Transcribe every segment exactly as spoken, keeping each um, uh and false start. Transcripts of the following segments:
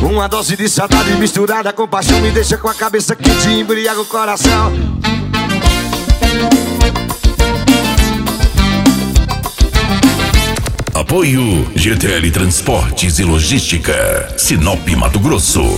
Uma dose de saudade misturada com paixão me deixa com a cabeça quente e embriaga o coração. Apoio G T L Transportes e Logística, Sinop, Mato Grosso.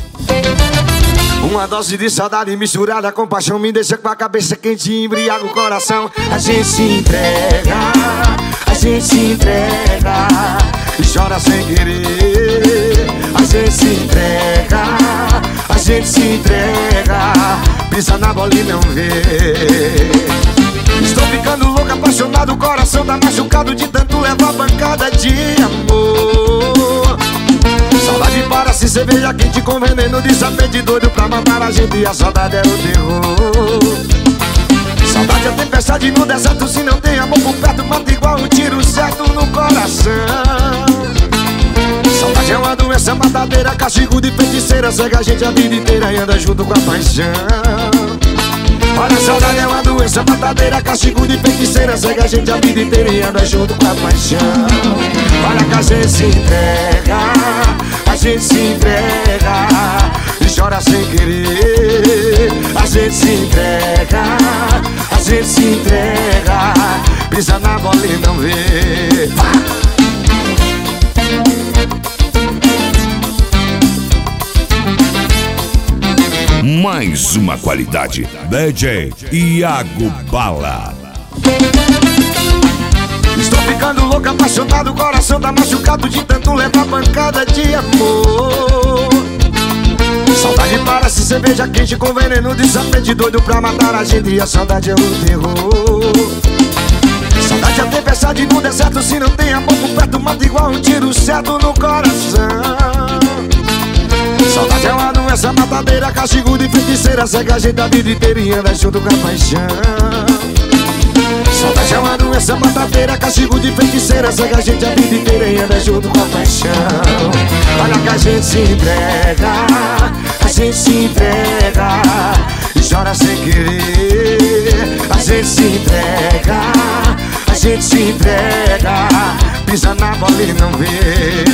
Uma dose de saudade misturada com paixão me deixa com a cabeça quente e embriaga o coração. A gente se entrega, a gente se entrega e chora sem querer. A gente se entrega, a gente se entrega, pisa na bola e não vê. Estou ficando louco, apaixonado, o coração tá machucado de tanto levar pancada de amor. Saudade para-se, cerveja quente com veneno de sapete doido pra matar a gente e a saudade é o terror. Saudade é tempestade no deserto, se não tem amor por perto, mata igual um tiro certo no coração. Saudade é uma doença matadeira, castigo de feiticeira, cega a gente a vida inteira e anda junto com a paixão. Olha, a saudade é uma doença matadeira, castigo de feiticeira, cega a gente a vida inteira e anda junto com a paixão. Olha que a gente se entrega, a gente se entrega e chora sem querer. A gente se entrega, a gente se entrega, pisa na bola e não vê. Mais uma qualidade, D J Iago Bala. Estou ficando louco, apaixonado, o coração tá machucado de tanto levar pancada de amor. Saudade para-se, cerveja quente com veneno de sapete doido pra matar a gente e a saudade é o terror. Saudade é tempestade no deserto, se não tem amor por perto, mata igual um tiro certo no coração. Saudade é uma doença matadeira, castigo de feiticeira, cega a gente a vida inteira e anda junto com a paixão. Saudade é uma doença matadeira, castigo de feiticeira, cega a gente a vida inteira e anda junto com a paixão. Olha que a gente se entrega, a gente se entrega e chora sem querer. A gente se entrega, a gente se entrega, pisa na bola e não vê.